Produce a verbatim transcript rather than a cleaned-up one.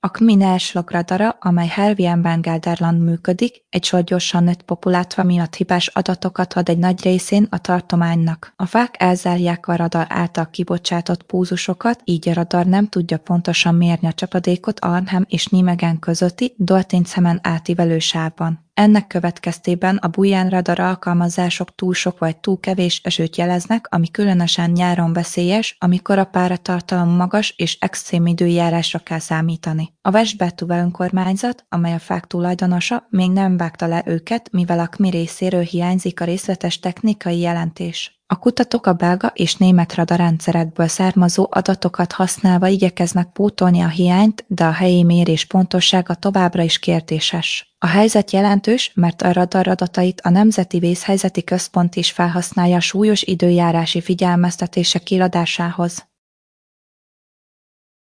A Kminerslock radara, amely Helvienben-Gelderland működik, egy sor gyorsan nőtt populátor miatt hibás adatokat ad egy nagy részén a tartománynak. A fák elzárják a radar által kibocsátott pulzusokat, így a radar nem tudja pontosan mérni a csapadékot Arnhem és Nijmegen közötti Doltinshemen átívelő sávban. Ennek következtében a Buján radar alkalmazások túl sok vagy túl kevés esőt jeleznek, ami különösen nyáron veszélyes, amikor a páratartalom magas és extrém időjárásra kell számítani. A Westbertuwe önkormányzat, amely a fák tulajdonosa, még nem vágta le őket, mivel a Kmi részéről hiányzik a részletes technikai jelentés. A kutatók a belga és német radarrendszerekből származó adatokat használva igyekeznek pótolni a hiányt, de a helyi mérés pontossága továbbra is kérdéses. A helyzet jelentős, mert a radar adatait a Nemzeti Vészhelyzeti Központ is felhasználja súlyos időjárási figyelmeztetések kiadásához.